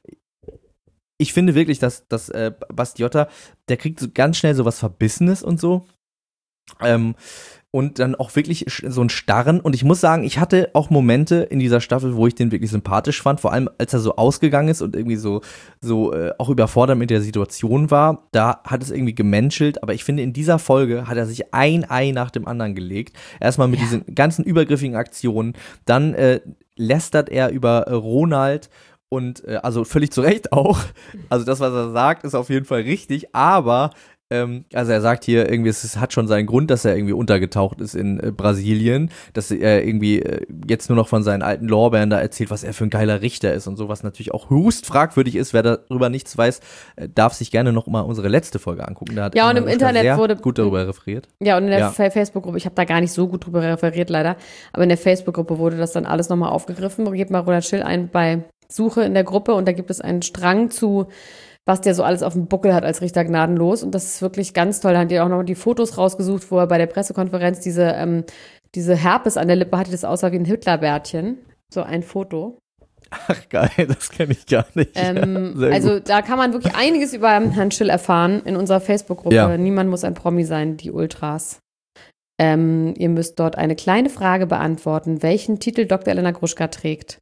Speaker 1: Ich finde wirklich, dass, dass äh, Basti Jota, der kriegt so ganz schnell so was Verbissenes und so. Ähm, und dann auch wirklich sch- so ein Starren. Und ich muss sagen, ich hatte auch Momente in dieser Staffel, wo ich den wirklich sympathisch fand. Vor allem, als er so ausgegangen ist und irgendwie so, so äh, auch überfordert mit der Situation war. Da hat es irgendwie gemenschelt. Aber ich finde, in dieser Folge hat er sich ein Ei nach dem anderen gelegt. Erstmal mit
Speaker 3: Ja.
Speaker 1: diesen ganzen übergriffigen Aktionen. Dann äh, lästert er über äh, Ronald. Und äh, also völlig zu Recht auch. Also das, was er sagt, ist auf jeden Fall richtig. Aber ähm, also er sagt hier irgendwie, es ist, hat schon seinen Grund, dass er irgendwie untergetaucht ist in äh, Brasilien, dass er irgendwie äh, jetzt nur noch von seinen alten Lorbeeren da erzählt, was er für ein geiler Richter ist und so, was natürlich auch höchst fragwürdig ist. Wer darüber nichts weiß, äh, darf sich gerne noch mal unsere letzte Folge angucken. Da hat
Speaker 3: Ja, und im
Speaker 1: Elena
Speaker 3: Internet
Speaker 1: sehr
Speaker 3: wurde-
Speaker 1: gut darüber referiert.
Speaker 3: Ja, und in der
Speaker 1: Ja.
Speaker 3: Fa- Facebook-Gruppe, ich habe da gar nicht so gut drüber referiert leider, aber in der Facebook-Gruppe wurde das dann alles nochmal aufgegriffen. Gebt mal Ronald Schill ein bei Suche in der Gruppe und da gibt es einen Strang zu, was der so alles auf dem Buckel hat als Richter gnadenlos. Und das ist wirklich ganz toll. Da hat ihr auch noch die Fotos rausgesucht, wo er bei der Pressekonferenz diese, ähm, diese Herpes an der Lippe hatte, das aussah wie ein Hitlerbärtchen. So ein Foto.
Speaker 1: Ach geil, das kenne ich gar nicht.
Speaker 3: Ähm,
Speaker 1: Ja, sehr
Speaker 3: also
Speaker 1: gut.
Speaker 3: da kann man wirklich einiges über Herrn Schill erfahren in unserer Facebook-Gruppe.
Speaker 1: Ja.
Speaker 3: Niemand muss ein Promi sein, die Ultras. Ähm, ihr müsst dort eine kleine Frage beantworten, welchen Titel Doktor Elena Gruschka trägt.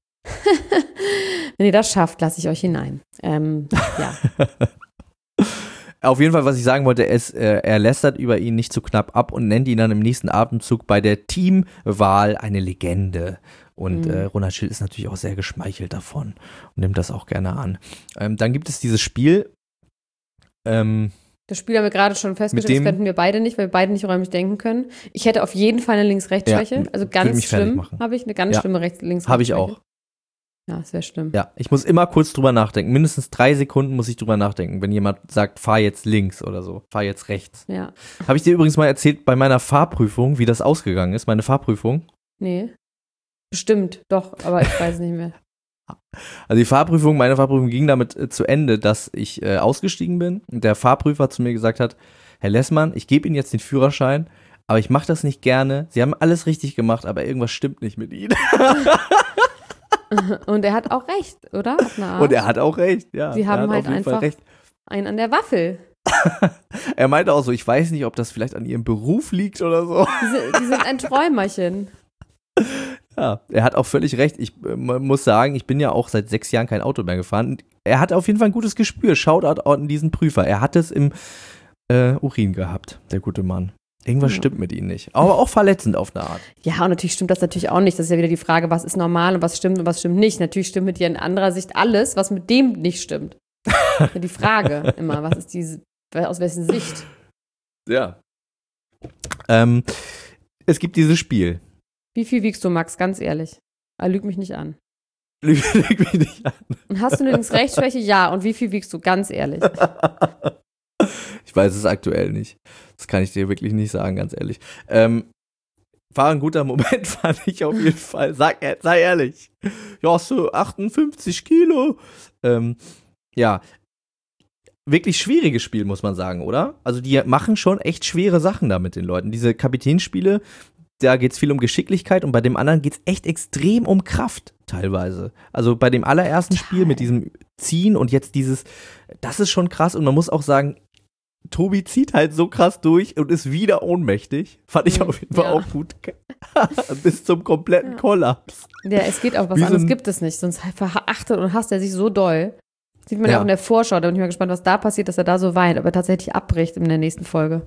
Speaker 3: Wenn ihr das schafft, lasse ich euch hinein. Ähm, ja.
Speaker 1: Auf jeden Fall, was ich sagen wollte, ist, äh, er lästert über ihn nicht zu knapp ab und nennt ihn dann im nächsten Atemzug bei der Teamwahl eine Legende. Und
Speaker 3: Mhm.
Speaker 1: äh, Ronald Schill ist natürlich auch sehr geschmeichelt davon und nimmt das auch gerne an. Ähm, dann gibt es dieses Spiel. Ähm,
Speaker 3: Das Spiel haben wir gerade schon festgestellt,
Speaker 1: Mit
Speaker 3: das
Speaker 1: dem-
Speaker 3: könnten wir beide nicht, weil wir beide nicht räumlich denken können. Ich hätte auf jeden Fall eine Links-Rechts-Schwäche.
Speaker 1: Ja,
Speaker 3: also
Speaker 1: würde
Speaker 3: ganz
Speaker 1: mich fertig
Speaker 3: schlimm
Speaker 1: machen.
Speaker 3: habe ich, eine ganz
Speaker 1: Ja.
Speaker 3: schlimme Rechts links
Speaker 1: Habe ich auch.
Speaker 3: Ja, das wäre schlimm.
Speaker 1: Ja, ich muss immer kurz drüber nachdenken. Mindestens drei Sekunden muss ich drüber nachdenken, wenn jemand sagt, fahr jetzt links oder so, fahr jetzt rechts.
Speaker 3: Ja.
Speaker 1: Habe ich dir übrigens mal erzählt bei meiner Fahrprüfung, wie das ausgegangen ist, meine Fahrprüfung?
Speaker 3: Nee. Bestimmt, doch, aber ich weiß nicht mehr.
Speaker 1: Also die Fahrprüfung, meine Fahrprüfung ging damit äh, zu Ende, dass ich äh, ausgestiegen bin und der Fahrprüfer zu mir gesagt hat, Herr Lessmann, ich gebe Ihnen jetzt den Führerschein, aber ich mache das nicht gerne. Sie haben alles richtig gemacht, aber irgendwas stimmt nicht mit Ihnen.
Speaker 3: Und er hat auch recht, oder? Auf eine Art.
Speaker 1: Und er hat auch recht, ja.
Speaker 3: Sie
Speaker 1: er
Speaker 3: haben
Speaker 1: hat
Speaker 3: halt
Speaker 1: auf jeden Fall
Speaker 3: einfach
Speaker 1: recht.
Speaker 3: einen an der Waffel.
Speaker 1: Er meinte auch so, ich weiß nicht, ob das vielleicht an Ihrem Beruf liegt oder so.
Speaker 3: Die sind, die sind ein Träumerchen.
Speaker 1: Ja, er hat auch völlig recht. Ich äh, muss sagen, ich bin ja auch seit sechs Jahren kein Auto mehr gefahren. Er hat auf jeden Fall ein gutes Gespür. Shoutout an diesen Prüfer. Er hat es im äh, Urin gehabt, der gute Mann. Irgendwas
Speaker 3: Ja.
Speaker 1: stimmt mit ihm nicht. Aber auch verletzend auf eine Art.
Speaker 3: Ja, und natürlich stimmt das natürlich auch nicht. Das ist ja wieder die Frage, was ist normal und was stimmt und was stimmt nicht. Natürlich stimmt mit dir in anderer Sicht alles, was mit dem nicht stimmt. Ja, die Frage immer, was ist diese, aus wessen Sicht?
Speaker 1: Ja. Ähm, es gibt dieses Spiel.
Speaker 3: Wie viel wiegst du, Max? Ganz ehrlich. Ah, lüg mich nicht an.
Speaker 1: Lüg lüg mich nicht an.
Speaker 3: Und hast du eine Links-Rechts-Schwäche? Ja. Und wie viel wiegst du? Ganz ehrlich.
Speaker 1: Ich weiß es aktuell nicht. Das kann ich dir wirklich nicht sagen, ganz ehrlich. Ähm, war ein guter Moment, fand ich auf jeden Fall. Sag, sei ehrlich. Ja, hast du achtundfünfzig Kilo. Ähm, ja. Wirklich schwieriges Spiel, muss man sagen, oder? Also die machen schon echt schwere Sachen da mit den Leuten. Diese Kapitänsspiele, da geht es viel um Geschicklichkeit und bei dem anderen geht es echt extrem um Kraft teilweise. Also bei dem allerersten Spiel mit diesem Ziehen und jetzt dieses, das ist schon krass und man muss auch sagen, Tobi zieht halt so krass durch und ist wieder ohnmächtig. Fand ich
Speaker 3: Mhm,
Speaker 1: auf jeden Fall
Speaker 3: ja.
Speaker 1: auch gut. Bis zum kompletten
Speaker 3: Ja.
Speaker 1: Kollaps.
Speaker 3: Ja, es geht auch, was
Speaker 1: Wie so
Speaker 3: anderes
Speaker 1: ein-
Speaker 3: gibt es nicht. Sonst verachtet und hasst er sich so doll. Das sieht man ja.
Speaker 1: Ja.
Speaker 3: auch in der Vorschau. Da bin ich mal gespannt, was da passiert, dass er da so weint, aber tatsächlich abbricht in der nächsten Folge.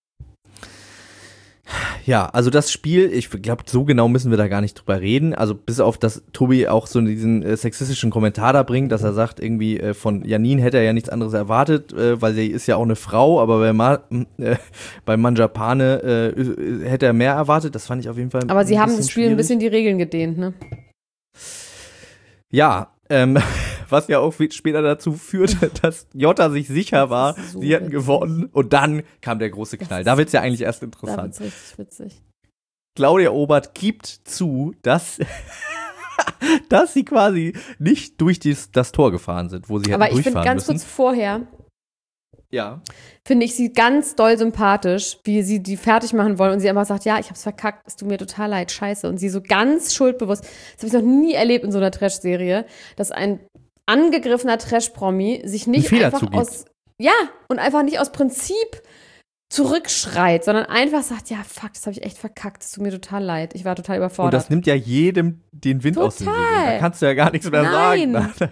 Speaker 1: Ja, also das Spiel, ich glaube, so genau müssen wir da gar nicht drüber reden. Also bis auf, dass Tobi auch so diesen äh, sexistischen Kommentar da bringt, dass er sagt, irgendwie äh, von Janine hätte er ja nichts anderes erwartet, äh, weil sie ist ja auch eine Frau, aber bei, Ma äh, bei Manjapane äh, hätte er mehr erwartet. Das fand ich auf jeden Fall
Speaker 3: Aber sie
Speaker 1: ein
Speaker 3: haben
Speaker 1: bisschen
Speaker 3: das Spiel ein
Speaker 1: schwierig.
Speaker 3: bisschen die Regeln gedehnt, ne?
Speaker 1: Ja, ähm, was ja auch später dazu führte, dass Jota sich sicher war,
Speaker 3: Das ist so
Speaker 1: sie hätten
Speaker 3: witzig.
Speaker 1: gewonnen und dann kam der große
Speaker 3: Das
Speaker 1: Knall.
Speaker 3: ist-
Speaker 1: Da wird's ja eigentlich erst
Speaker 3: Da
Speaker 1: interessant.
Speaker 3: wird's richtig witzig.
Speaker 1: Claudia Obert gibt zu, dass dass sie quasi nicht durch dies, das Tor gefahren sind, wo sie hätten
Speaker 3: Aber ich finde
Speaker 1: durchfahren
Speaker 3: ganz
Speaker 1: müssen.
Speaker 3: kurz vorher,
Speaker 1: Ja.
Speaker 3: finde ich sie ganz doll sympathisch, wie sie die fertig machen wollen und sie einfach sagt, ja, ich hab's verkackt, es tut mir total leid, scheiße. Und sie so ganz schuldbewusst, das habe ich noch nie erlebt in so einer Trash-Serie, dass ein angegriffener Trash-Promi sich nicht
Speaker 1: Fehler
Speaker 3: einfach
Speaker 1: zugibt.
Speaker 3: aus, ja, und einfach nicht aus Prinzip zurückschreit, sondern einfach sagt, ja, fuck, das habe ich echt verkackt, es tut mir total leid, ich war total
Speaker 1: Und
Speaker 3: überfordert.
Speaker 1: das nimmt ja jedem den Wind aus den
Speaker 3: Total.
Speaker 1: Segeln. Da kannst du ja gar nichts mehr
Speaker 3: Nein.
Speaker 1: sagen.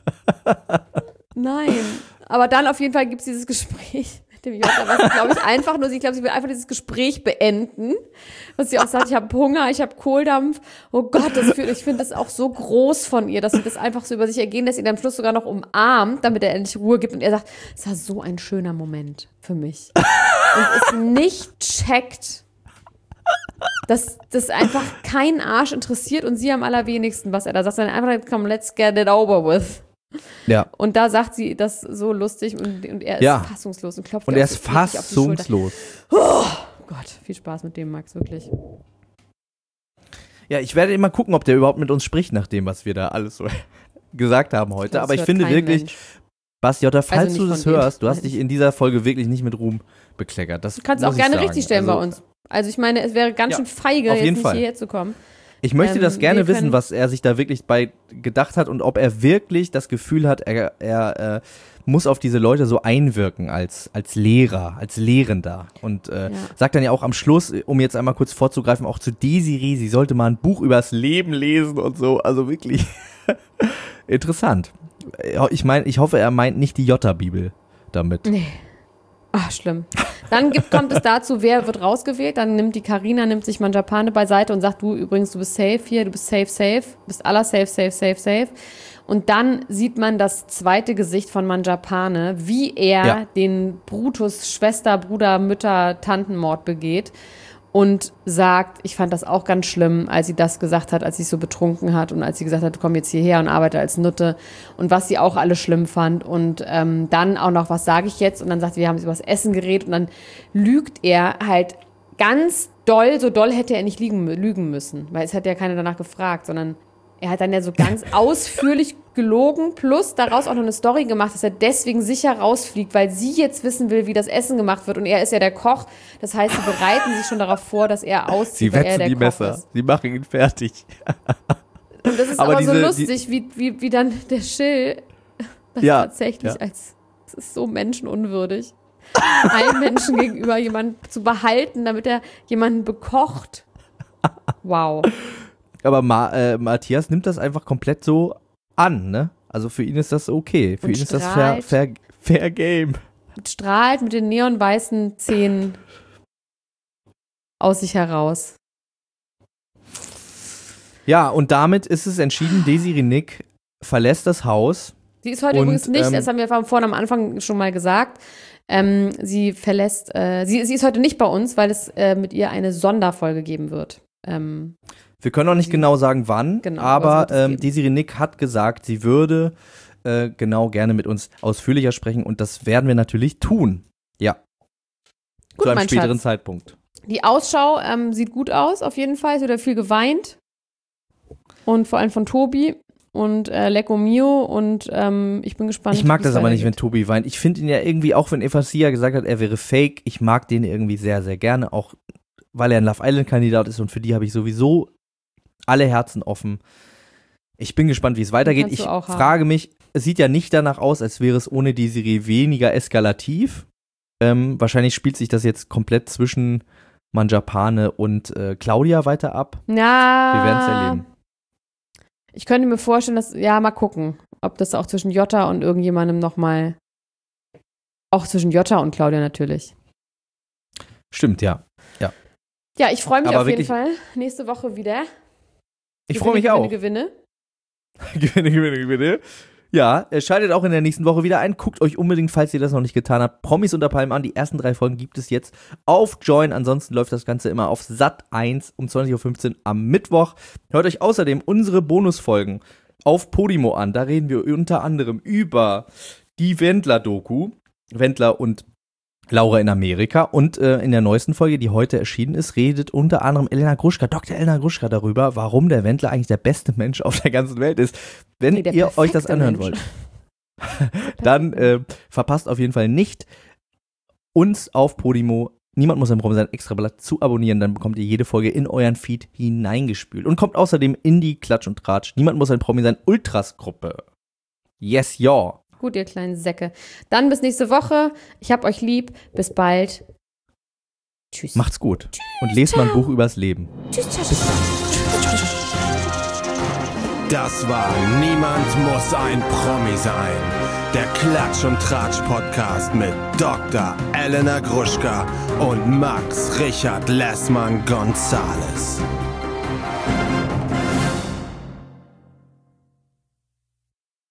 Speaker 3: Nein, aber dann auf jeden Fall gibt es dieses Gespräch mit dem Jota, was glaube ich einfach nur, ich glaube, sie will einfach dieses Gespräch beenden, was sie auch sagt, ich habe Hunger, ich habe Kohldampf, oh Gott, das fühlt, ich finde das auch so groß von ihr, dass sie das einfach so über sich ergehen lässt, ihn am Schluss sogar noch umarmt, damit er endlich Ruhe gibt und er sagt, es war so ein schöner Moment für mich und es nicht checkt, dass das einfach keinen Arsch interessiert und sie am allerwenigsten, was er da sagt, sondern einfach, komm, let's get it over with.
Speaker 1: Ja.
Speaker 3: Und da sagt sie das so lustig und, und er ist
Speaker 1: Ja.
Speaker 3: fassungslos und klopft
Speaker 1: Und
Speaker 3: ihr
Speaker 1: er
Speaker 3: auch
Speaker 1: ist
Speaker 3: so richtig auf die Schulter.
Speaker 1: fassungslos.
Speaker 3: Oh Gott, viel Spaß mit dem, Max, wirklich.
Speaker 1: Ja, ich werde immer gucken, ob der überhaupt mit uns spricht, nach dem, was wir da alles so gesagt haben heute.
Speaker 3: Das
Speaker 1: Aber ich
Speaker 3: hört
Speaker 1: finde
Speaker 3: kein
Speaker 1: wirklich,
Speaker 3: Mensch.
Speaker 1: Basti Jotta, falls
Speaker 3: nicht
Speaker 1: du das
Speaker 3: von denen.
Speaker 1: hörst, du hast
Speaker 3: Nein.
Speaker 1: dich in dieser Folge wirklich nicht mit Ruhm bekleckert. Das
Speaker 3: Du kannst
Speaker 1: muss
Speaker 3: auch
Speaker 1: ich
Speaker 3: gerne
Speaker 1: sagen.
Speaker 3: richtig stellen
Speaker 1: also,
Speaker 3: bei uns. Also ich meine, es wäre ganz
Speaker 1: Ja,
Speaker 3: schön feige,
Speaker 1: auf
Speaker 3: jetzt
Speaker 1: jeden
Speaker 3: nicht
Speaker 1: Fall.
Speaker 3: hierher zu kommen.
Speaker 1: Ich möchte
Speaker 3: Ähm,
Speaker 1: das gerne
Speaker 3: wir
Speaker 1: wissen,
Speaker 3: können-
Speaker 1: was er sich da wirklich bei gedacht hat und ob er wirklich das Gefühl hat, er, er äh, muss auf diese Leute so einwirken als, als Lehrer, als Lehrender. Und äh,
Speaker 3: Ja.
Speaker 1: sagt dann ja auch am Schluss, um jetzt einmal kurz vorzugreifen, auch zu Desiree, sie sollte mal ein Buch übers Leben lesen und so. Also wirklich interessant. Ich meine, ich hoffe, er meint nicht die Jotta-Bibel damit.
Speaker 3: Nee. Ach, schlimm. Dann gibt, kommt es dazu, wer wird rausgewählt. Dann nimmt die Carina, nimmt sich Manjapane beiseite und sagt, du übrigens, du bist safe hier, du bist safe, safe, du bist aller safe, safe, safe, safe. Und dann sieht man das zweite Gesicht von Manjapane, wie er
Speaker 1: Ja.
Speaker 3: den Brutus Schwester, Bruder, Mütter, Tantenmord begeht und sagt, ich fand das auch ganz schlimm, als sie das gesagt hat, als sie so betrunken hat und als sie gesagt hat, komm jetzt hierher und arbeite als Nutte und was sie auch alle schlimm fand und ähm, dann auch noch, was sage ich jetzt? Und dann sagt sie, wir haben über das Essen geredet und dann lügt er halt ganz doll, so doll hätte er nicht liegen, lügen müssen, weil es hat ja keiner danach gefragt, sondern er hat dann ja so ganz ausführlich gelogen, plus daraus auch noch eine Story gemacht, dass er deswegen sicher rausfliegt, weil sie jetzt wissen will, wie das Essen gemacht wird. Und er ist ja der Koch. Das heißt, sie bereiten sich schon darauf vor, dass er auszieht,
Speaker 1: Sie
Speaker 3: weil er
Speaker 1: wetzen
Speaker 3: der
Speaker 1: die
Speaker 3: Koch
Speaker 1: Messer,
Speaker 3: ist.
Speaker 1: sie machen ihn fertig.
Speaker 3: Und das ist
Speaker 1: Aber
Speaker 3: aber, so
Speaker 1: diese-
Speaker 3: lustig, wie, wie, wie dann der Schill das
Speaker 1: Ja,
Speaker 3: tatsächlich
Speaker 1: ja.
Speaker 3: als, es ist so menschenunwürdig, einem Menschen gegenüber jemanden zu behalten, damit er jemanden bekocht. Wow.
Speaker 1: Aber Ma äh, Matthias nimmt das einfach komplett so an, ne? Also für ihn ist das okay. Für
Speaker 3: Und
Speaker 1: ihn ist das fair,
Speaker 3: strahlt.
Speaker 1: fair, fair game.
Speaker 3: Strahlt mit den neonweißen Zähnen aus sich heraus.
Speaker 1: Ja, und damit ist es entschieden, Desiree Nick verlässt das Haus.
Speaker 3: Sie ist heute
Speaker 1: Und,
Speaker 3: übrigens nicht,
Speaker 1: ähm,
Speaker 3: das haben wir vorhin am Anfang schon mal gesagt, ähm, sie verlässt, äh, sie, sie ist heute nicht bei uns, weil es äh, mit ihr eine Sonderfolge geben wird. Ähm,
Speaker 1: Wir können auch nicht genau sagen, wann,
Speaker 3: Genau, aber
Speaker 1: aber
Speaker 3: es wird es
Speaker 1: ähm,
Speaker 3: geben.
Speaker 1: Desiree Nick hat gesagt, sie würde äh, genau gerne mit uns ausführlicher sprechen und das werden wir natürlich tun. Ja.
Speaker 3: Gut,
Speaker 1: Zu einem
Speaker 3: mein
Speaker 1: späteren
Speaker 3: Schatz.
Speaker 1: Zeitpunkt.
Speaker 3: Die Ausschau ähm, sieht gut aus, auf jeden Fall. Es wird ja viel geweint. Und vor allem von Tobi und äh, Lecco Mio. Und ähm, ich bin gespannt.
Speaker 1: Ich mag
Speaker 3: wie
Speaker 1: das
Speaker 3: es
Speaker 1: aber nicht, wenn
Speaker 3: weitergeht.
Speaker 1: Tobi weint. Ich finde ihn ja irgendwie, auch wenn Eva Sia gesagt hat, er wäre fake, ich mag den irgendwie sehr, sehr gerne, auch weil er ein Love Island-Kandidat ist und für die habe ich sowieso alle Herzen offen. Ich bin gespannt, wie es weitergeht.
Speaker 3: kannst du
Speaker 1: Ich
Speaker 3: auch haben.
Speaker 1: frage mich, es sieht ja nicht danach aus, als wäre es ohne Desiree weniger eskalativ. Ähm, wahrscheinlich spielt sich das jetzt komplett zwischen Manjapane und äh, Claudia weiter ab.
Speaker 3: Ja.
Speaker 1: Wir werden es erleben.
Speaker 3: Ich könnte mir vorstellen, dass, ja, mal gucken, ob das auch zwischen Jota und irgendjemandem nochmal, auch zwischen Jota und Claudia natürlich.
Speaker 1: Stimmt, ja.
Speaker 3: Ja, ich freue mich
Speaker 1: Aber
Speaker 3: auf jeden
Speaker 1: wirklich-
Speaker 3: Fall. Nächste Woche wieder.
Speaker 1: Ich freue mich
Speaker 3: Gewinne,
Speaker 1: auch.
Speaker 3: Gewinne,
Speaker 1: Gewinne, Gewinne, Gewinne. Ja, äh, schaltet auch in der nächsten Woche wieder ein. Guckt euch unbedingt, falls ihr das noch nicht getan habt, Promis unter Palmen an. Die ersten drei Folgen gibt es jetzt auf Join. Ansonsten läuft das Ganze immer auf Sat eins um zwanzig Uhr fünfzehn am Mittwoch. Hört euch außerdem unsere Bonusfolgen auf Podimo an. Da reden wir unter anderem über die Wendler-Doku. Wendler und Laura in Amerika. Und äh, in der neuesten Folge, die heute erschienen ist, redet unter anderem Elena Gruschka, Doktor Elena Gruschka darüber, warum der Wendler eigentlich der beste Mensch auf der ganzen Welt ist. Wenn
Speaker 3: Nee, der
Speaker 1: ihr euch das anhören
Speaker 3: perfekte
Speaker 1: wollt, dann äh, verpasst auf jeden Fall nicht, uns auf Podimo, niemand muss ein Promi sein, Extrablatt zu abonnieren, dann bekommt ihr jede Folge in euren Feed hineingespült. Und kommt außerdem in die Klatsch und Tratsch, niemand muss ein Promi sein, Ultras-Gruppe. Yes, ja.
Speaker 3: Gut, ihr kleinen Säcke. Dann bis nächste Woche. Ich hab euch lieb. Bis bald. Tschüss.
Speaker 1: Macht's gut. Und lest mal ein Buch übers Leben.
Speaker 3: Tschüss, tschüss, tschüss.
Speaker 2: Das war Niemand muss ein Promi sein. Der Klatsch und Tratsch Podcast mit Doktor Elena Gruschka und Max Richard Lessmann Gonzales.